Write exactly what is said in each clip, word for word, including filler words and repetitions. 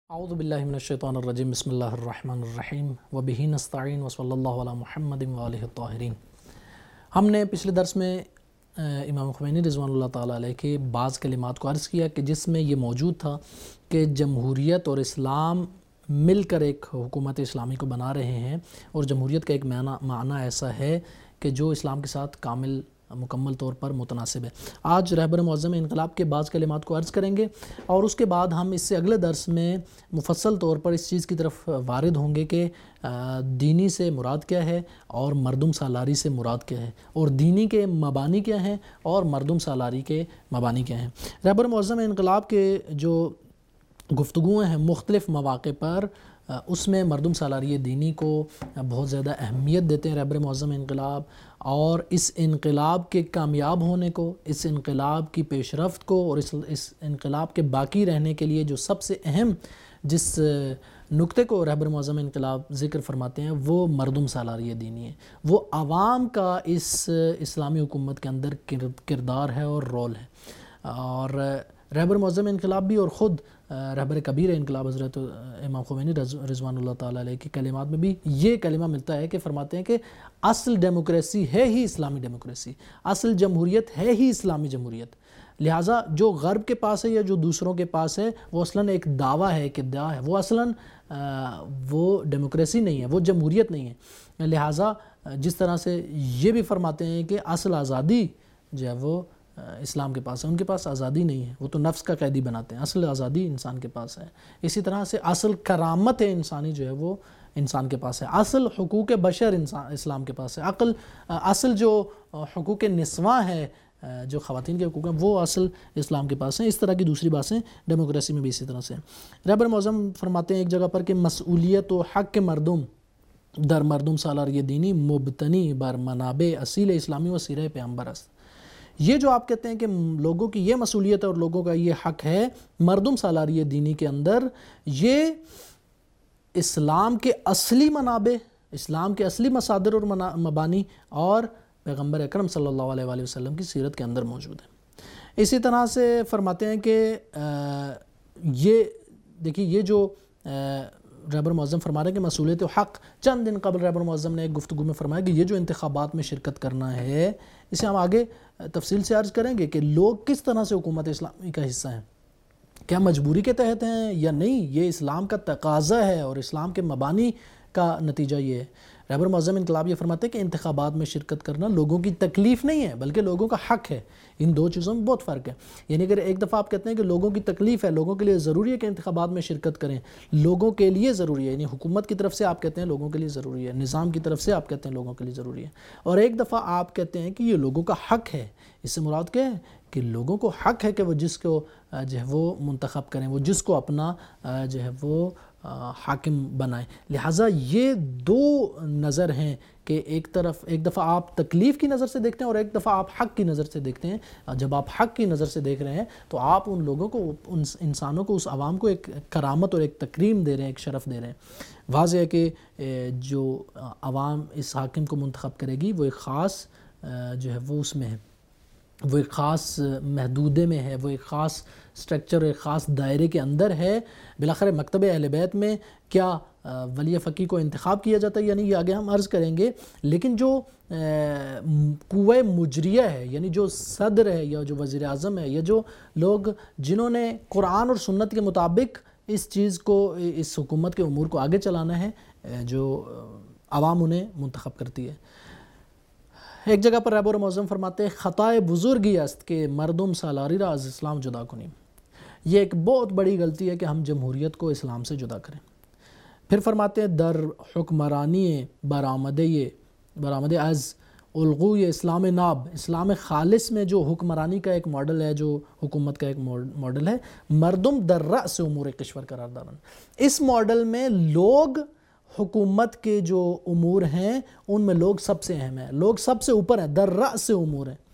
اعوذ باللہ من الشیطان الرجیم بسم اللہ الرحمن الرحیم وبہ نستعین وصلی اللہ علی محمد وآلہ الطاہرین۔ ہم نے پچھلے درس میں امام خمینی رضوان اللہ تعالیٰ علیہ کے بعض کلمات کو عرض کیا کہ جس میں یہ موجود تھا کہ جمہوریت اور اسلام مل کر ایک حکومت اسلامی کو بنا رہے ہیں، اور جمہوریت کا ایک معنی معنی ایسا ہے کہ جو اسلام کے ساتھ کامل مکمل طور پر متناسب ہے۔ آج رہبر معظم انقلاب کے بعض کلمات کو عرض کریں گے، اور اس کے بعد ہم اس سے اگلے درس میں مفصل طور پر اس چیز کی طرف وارد ہوں گے کہ دینی سے مراد کیا ہے اور مردم سالاری سے مراد کیا ہے، اور دینی کے مبانی کیا ہیں اور مردم سالاری کے مبانی کیا ہیں۔ رہبر معظم انقلاب کے جو گفتگویں ہیں مختلف مواقع پر، اس میں مردم سالاری دینی کو بہت زیادہ اہمیت دیتے ہیں رہبر معظم انقلاب، اور اس انقلاب کے کامیاب ہونے کو، اس انقلاب کی پیش رفت کو، اور اس اس انقلاب کے باقی رہنے کے لیے جو سب سے اہم جس نقطے کو رہبر معظم انقلاب ذکر فرماتے ہیں وہ مردم سالاری دینی ہے، وہ عوام کا اس اسلامی حکومت کے اندر کردار ہے اور رول ہے۔ اور رہبر معظم انقلاب بھی اور خود رہبر کبیر انقلاب حضرت امام خمینی رضوان اللہ تعالیٰ علیہ کی کلمات میں بھی یہ کلمہ ملتا ہے کہ فرماتے ہیں کہ اصل ڈیموکریسی ہے ہی اسلامی ڈیموکریسی، اصل جمہوریت ہے ہی اسلامی جمہوریت، لہٰذا جو غرب کے پاس ہے یا جو دوسروں کے پاس ہے وہ اصلاً ایک دعویٰ ہے، ایک ادعا ہے، وہ اصلاً وہ ڈیموکریسی نہیں ہے، وہ جمہوریت نہیں ہے۔ لہٰذا جس طرح سے یہ بھی فرماتے ہیں کہ اصل آزادی جو ہے وہ اسلام کے پاس ہے، ان کے پاس آزادی نہیں ہے، وہ تو نفس کا قیدی بناتے ہیں، اصل آزادی انسان کے پاس ہے۔ اسی طرح سے اصل کرامت انسانی جو ہے وہ انسان کے پاس ہے، اصل حقوق بشر انسان اسلام کے پاس ہے، عقل اصل جو حقوق نسواں ہے، جو خواتین کے حقوق ہیں، وہ اصل اسلام کے پاس ہیں۔ اس طرح کی دوسری باتیں ڈیموکریسی میں بھی اسی طرح سے ہیں۔ رہبر معظم فرماتے ہیں ایک جگہ پر کہ مسئولیت و حق مردم در مردم سالاری دینی مبتنی بر منابع اصیل اسلامی و سیرہ پیغمبر است۔ یہ جو آپ کہتے ہیں کہ لوگوں کی یہ مسئولیت اور لوگوں کا یہ حق ہے مردم سالاری دینی کے اندر، یہ اسلام کے اصلی منابع، اسلام کے اصلی مصادر اور مبانی اور پیغمبر اکرم صلی اللہ علیہ وآلہ وسلم کی سیرت کے اندر موجود ہے۔ اسی طرح سے فرماتے ہیں کہ یہ دیکھیے یہ جو رہبر معظم فرما رہے ہیں کہ مسئولیت و حق، چند دن قبل رہبر معظم نے ایک گفتگو میں فرمایا کہ یہ جو انتخابات میں شرکت کرنا ہے، اسے ہم آگے تفصیل سے عرض کریں گے کہ لوگ کس طرح سے حکومت اسلامی کا حصہ ہیں، کیا مجبوری کے تحت ہیں یا نہیں، یہ اسلام کا تقاضا ہے اور اسلام کے مبانی کا نتیجہ یہ ہے۔ رہبر معظم انقلاب یہ فرماتے ہیں کہ انتخابات میں شرکت کرنا لوگوں کی تکلیف نہیں ہے بلکہ لوگوں کا حق ہے۔ ان دو چیزوں میں بہت فرق ہے، یعنی اگر ایک دفعہ آپ کہتے ہیں کہ لوگوں کی تکلیف ہے، لوگوں کے لیے ضروری ہے کہ انتخابات میں شرکت کریں، لوگوں کے لیے ضروری ہے، یعنی حکومت کی طرف سے آپ کہتے ہیں لوگوں کے لیے ضروری ہے، نظام کی طرف سے آپ کہتے ہیں لوگوں کے لیے ضروری ہے، اور ایک دفعہ آپ کہتے ہیں کہ یہ لوگوں کا حق ہے، اس سے مراد کیا ہے کہ لوگوں کو حق ہے کہ وہ جس کو جو ہے وہ منتخب کریں، وہ جس کو اپنا جو ہے وہ حاکم بنائیں۔ لہٰذا یہ دو نظر ہیں کہ ایک طرف ایک دفعہ آپ تکلیف کی نظر سے دیکھتے ہیں اور ایک دفعہ آپ حق کی نظر سے دیکھتے ہیں۔ جب آپ حق کی نظر سے دیکھ رہے ہیں تو آپ ان لوگوں کو، ان انسانوں کو، اس عوام کو ایک کرامت اور ایک تکریم دے رہے ہیں، ایک شرف دے رہے ہیں۔ واضح ہے کہ جو عوام اس حاکم کو منتخب کرے گی وہ ایک خاص جو ہے وہ اس میں ہے، وہ ایک خاص محدودے میں ہے، وہ ایک خاص سٹرکچر، ایک خاص دائرے کے اندر ہے۔ بالاخره مکتب اہل بیت میں کیا ولی فقیہ کو انتخاب کیا جاتا ہے یعنی یہ آگے ہم عرض کریں گے، لیکن جو قوہ مجریہ ہے، یعنی جو صدر ہے یا جو وزیر اعظم ہے یا جو لوگ جنہوں نے قرآن اور سنت کے مطابق اس چیز کو، اس حکومت کے امور کو آگے چلانا ہے، جو عوام انہیں منتخب کرتی ہے۔ ایک جگہ پر رہبر معظم فرماتے ہیں خطائے بزرگی است کہ مردم سالاری را از اسلام جدا کنیم۔ یہ ایک بہت بڑی غلطی ہے کہ ہم جمہوریت کو اسلام سے جدا کریں۔ پھر فرماتے ہیں در حکمرانی برآمدہ برآمدہ از الغوی اسلام ناب، اسلام خالص میں جو حکمرانی کا ایک ماڈل ہے، جو حکومت کا ایک ماڈل ہے، مردم در رأس امور کشور قرار دارن، اس ماڈل میں لوگ حکومت کے جو امور ہیں ان میں لوگ سب سے اہم ہیں، لوگ سب سے اوپر ہیں، در رأس امور ہیں۔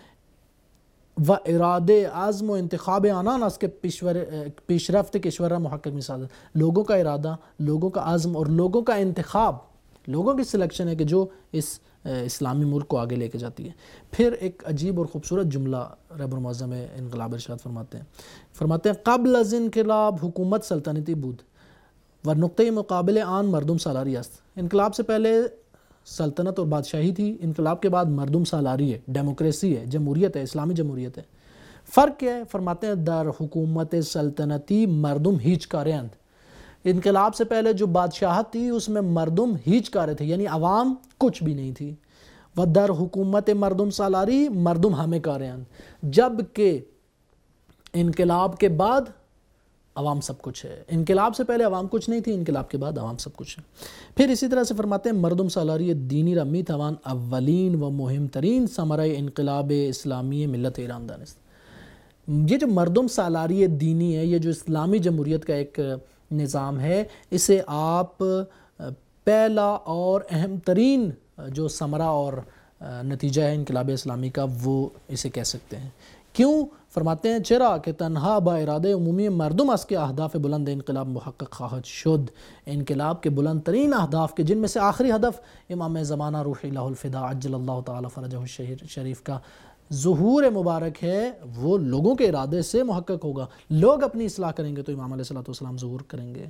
و ارادے عزم و انتخاب آنان اس کے پیش رفت کشور را محقق مثال، لوگوں کا ارادہ، لوگوں کا عزم اور لوگوں کا انتخاب، لوگوں کی سلیکشن ہے کہ جو اس اسلامی ملک کو آگے لے کے جاتی ہے۔ پھر ایک عجیب اور خوبصورت جملہ رہبر المعظم انقلاب ارشاد فرماتے ہیں فرماتے ہیں قبل از انقلاب حکومت سلطنتی بود و نقطۂ مقابل آن مردم سالاری است۔ انقلاب سے پہلے سلطنت اور بادشاہی تھی، انقلاب کے بعد مردم سالاری ہے، ڈیموکریسی ہے، جمہوریت ہے، اسلامی جمہوریت ہے۔ فرق کیا ہے؟ فرماتے ہیں در حکومت سلطنتی مردم ہیچ کارند، انقلاب سے پہلے جو بادشاہت تھی اس میں مردم ہیچ کارے تھے، یعنی عوام کچھ بھی نہیں تھی۔ و در حکومت مردم سالاری مردم ہمیں کارند، جب کہ انقلاب کے بعد عوام سب کچھ ہے۔ انقلاب سے پہلے عوام کچھ نہیں تھی، انقلاب کے بعد عوام سب کچھ ہے۔ پھر اسی طرح سے فرماتے ہیں مردم سالاری دینی رمی توان اولین و مہم ترین ثمرہ انقلاب اسلامی ملت ایران دانست۔ یہ جو مردم سالاری دینی ہے، یہ جو اسلامی جمہوریت کا ایک نظام ہے، اسے آپ پہلا اور اہم ترین جو ثمرہ اور نتیجہ ہے انقلاب اسلامی کا، وہ اسے کہہ سکتے ہیں۔ کیوں؟ فرماتے ہیں چرا کہ تنہا با ارادہ عمومی مردم اس کے اہداف بلند انقلاب محقق خواہد شد، انقلاب کے بلند ترین اہداف کے جن میں سے آخری ہدف امام زمانہ روح الہ الفدا عجل اللہ تعالی فرجہ الشریف کا ظہور مبارک ہے، وہ لوگوں کے ارادے سے محقق ہوگا۔ لوگ اپنی اصلاح کریں گے تو امام علیہ السلام ظہور کریں گے۔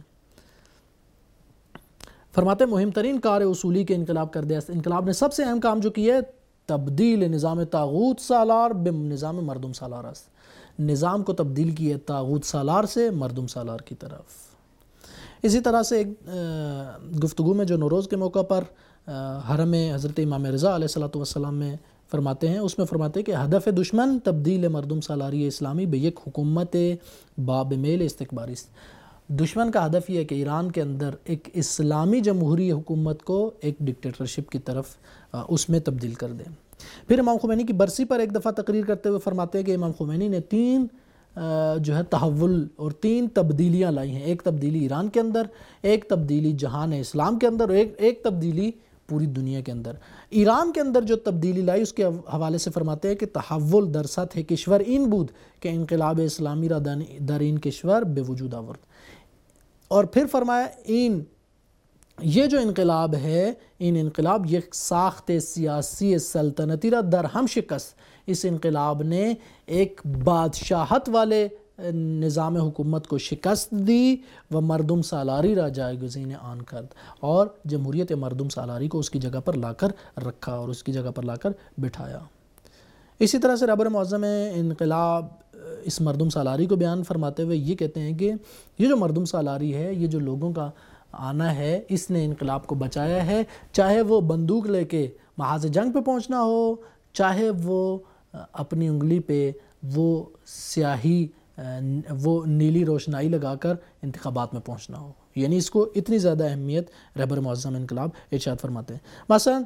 فرماتے مہم ترین کار اصولی کے انقلاب کر دیا، انقلاب نے سب سے اہم کام جو کیا ہے تبدیل نظام طاغوت سالار بے نظام مردم سالار است، نظام کو تبدیل کیا طاغوت سالار سے مردم سالار کی طرف۔ اسی طرح سے ایک گفتگو میں جو نوروز کے موقع پر حرم حضرت امام رضا علیہ السلام میں فرماتے ہیں، اس میں فرماتے ہیں کہ ہدف دشمن تبدیل مردم سالاری اسلامی بے یک حکومت باب میل استکباری است۔ دشمن کا ہدف یہ ہے کہ ایران کے اندر ایک اسلامی جمہوری حکومت کو ایک ڈکٹیٹرشپ کی طرف اس میں تبدیل کر دیں۔ پھر امام خمینی کی برسی پر ایک دفعہ تقریر کرتے ہوئے فرماتے ہیں کہ امام خمینی نے تین جو ہے تحول اور تین تبدیلیاں لائی ہیں، ایک تبدیلی ایران کے اندر، ایک تبدیلی جہان اسلام کے اندر، اور ایک ایک تبدیلی پوری دنیا کے اندر۔ ایران کے اندر جو تبدیلی لائی اس کے حوالے سے فرماتے ہیں کہ تحول در سطح کشور این بود کہ انقلاب اسلامی را در این کشور بے وجود آورد۔ اور پھر فرمایا این یہ جو انقلاب ہے، ان انقلاب یہ ساخت سیاسی سلطنتی را در ہم شکست، اس انقلاب نے ایک بادشاہت والے نظام حکومت کو شکست دی و مردم سالاری را جایگزین آن کرد، اور جمہوریت مردم سالاری کو اس کی جگہ پر لا کر رکھا اور اس کی جگہ پر لا کر بٹھایا۔ اسی طرح سے رہبر معظم انقلاب اس مردم سالاری کو بیان فرماتے ہوئے یہ کہتے ہیں کہ یہ جو مردم سالاری ہے، یہ جو لوگوں کا آنا ہے، اس نے انقلاب کو بچایا ہے، چاہے وہ بندوق لے کے محاذ جنگ پہ پہنچنا ہو، چاہے وہ اپنی انگلی پہ وہ سیاہی وہ نیلی روشنائی لگا کر انتخابات میں پہنچنا ہو، یعنی اس کو اتنی زیادہ اہمیت رہبر معظم انقلاب ارشاد فرماتے ہیں۔ مثلا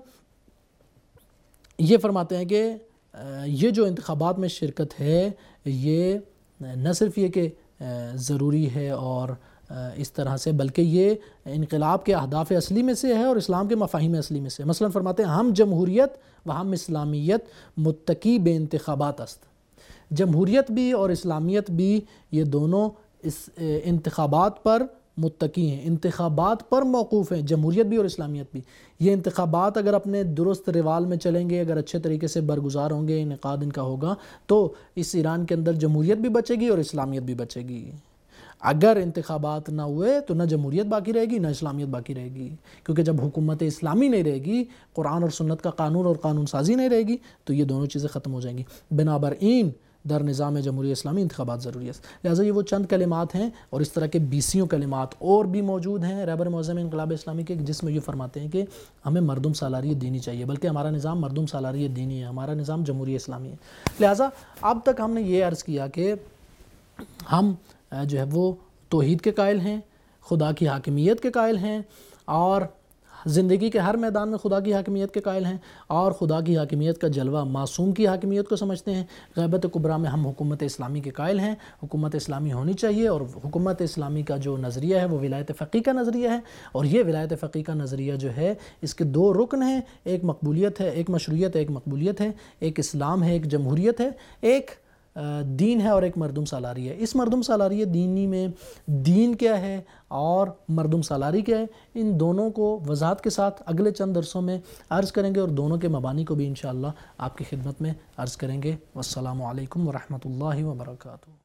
یہ فرماتے ہیں کہ یہ جو انتخابات میں شرکت ہے، یہ نہ صرف یہ کہ ضروری ہے اور اس طرح سے، بلکہ یہ انقلاب کے اہداف اصلی میں سے ہے اور اسلام کے مفاہیم اصلی میں سے۔ مثلا فرماتے ہیں ہم جمہوریت و ہم اسلامیت متکی بے انتخابات است، جمہوریت بھی اور اسلامیت بھی یہ دونوں اس انتخابات پر متکی ہیں، انتخابات پر موقوف ہیں، جمہوریت بھی اور اسلامیت بھی۔ یہ انتخابات اگر اپنے درست روال میں چلیں گے، اگر اچھے طریقے سے برگزار ہوں گے، انعقاد ان کا ہوگا، تو اس ایران کے اندر جمہوریت بھی بچے گی اور اسلامیت بھی بچے گی۔ اگر انتخابات نہ ہوئے تو نہ جمہوریت باقی رہے گی نہ اسلامیت باقی رہے گی، کیونکہ جب حکومت اسلامی نہیں رہے گی، قرآن اور سنت کا قانون اور قانون سازی نہیں رہے گی، تو یہ دونوں چیزیں ختم ہو جائیں گی۔ بنابراین در نظام جمہوری اسلامی انتخابات ضروری ہے۔ لہٰذا یہ وہ چند کلمات ہیں، اور اس طرح کے بیسیوں کلمات اور بھی موجود ہیں رہبر معظم انقلاب اسلامی کے، جس میں یہ فرماتے ہیں کہ ہمیں مردم سالاری دینی چاہیے، بلکہ ہمارا نظام مردم سالاری دینی ہے، ہمارا نظام جمہوری اسلامی ہے۔ لہٰذا اب تک ہم نے یہ عرض کیا کہ ہم جو ہے وہ توحید کے قائل ہیں، خدا کی حاکمیت کے قائل ہیں، اور زندگی کے ہر میدان میں خدا کی حاکمیت کے قائل ہیں، اور خدا کی حاکمیت کا جلوہ معصوم کی حاکمیت کو سمجھتے ہیں۔ غیبت کبریٰ میں ہم حکومت اسلامی کے قائل ہیں، حکومت اسلامی ہونی چاہیے، اور حکومت اسلامی کا جو نظریہ ہے وہ ولایت فقیہ کا نظریہ ہے، اور یہ ولایت فقیہ کا نظریہ جو ہے اس کے دو رکن ہیں، ایک مقبولیت ہے، ایک مشروعیت ہے، ایک مقبولیت ہے، ایک اسلام ہے، ایک جمہوریت ہے، ایک دین ہے اور ایک مردم سالاری ہے. اس مردم سالاری دینی میں دین کیا ہے اور مردم سالاری کیا ہے، ان دونوں کو وضاحت کے ساتھ اگلے چند درسوں میں عرض کریں گے اور دونوں کے مبانی کو بھی انشاءاللہ آپ کی خدمت میں عرض کریں گے. والسلام علیکم ورحمۃ اللہ وبرکاتہ.